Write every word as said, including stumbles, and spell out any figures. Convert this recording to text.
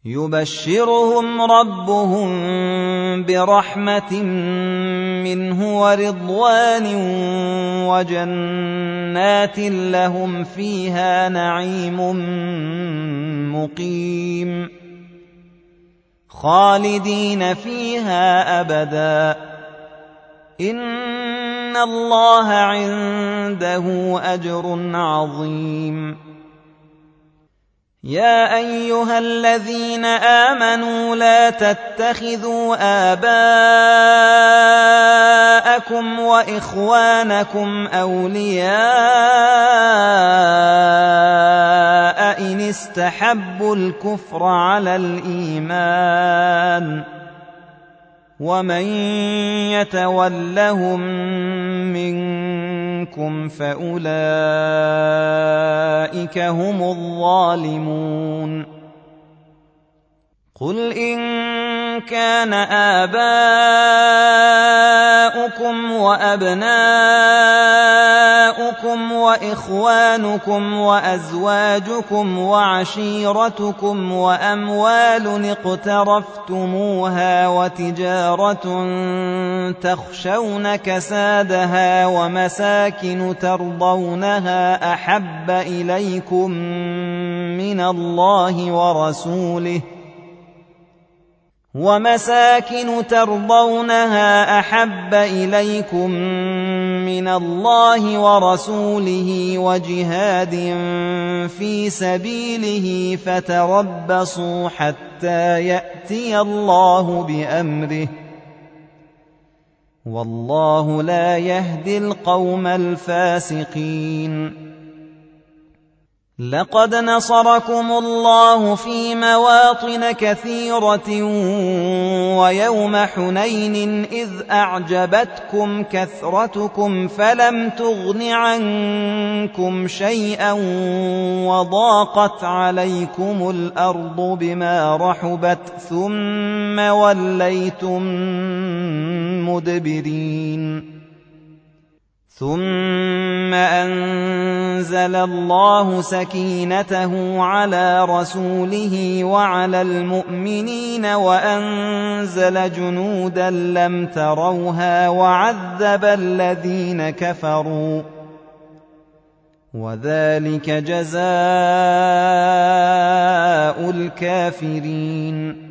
يبشرهم ربهم برحمة منه ورضوان وجنات لهم فيها نعيم مقيم خالدين فيها أبدا إن الله عنده أجر عظيم. يا أيها الذين آمنوا لا تتخذوا آباءكم وإخوانكم أولياء إن استحبوا الكفر على الإيمان ومن يتولهم منكم فأولئك هم الظالمون. قل إن كان آباؤكم وأبناؤكم وإخوانكم وأزواجكم وعشيرتكم وأموال اقترفتموها وتجارة تخشون كسادها ومساكن ترضونها أحب إليكم من الله ورسوله ومساكن ترضونها أحب إليكم من الله ورسوله وجهاد في سبيله فتربصوا حتى يأتي الله بأمره والله لا يهدي القوم الفاسقين. لقد نصركم الله في مواطن كثيرة ويوم حنين إذ أعجبتكم كثرتكم فلم تغن عنكم شيئا وضاقت عليكم الأرض بما رحبت ثم وليتم مدبرين. ثم أنزل الله سكينته على رسوله وعلى المؤمنين وأنزل جنودا لم تروها وعذب الذين كفروا وذلك جزاء الكافرين.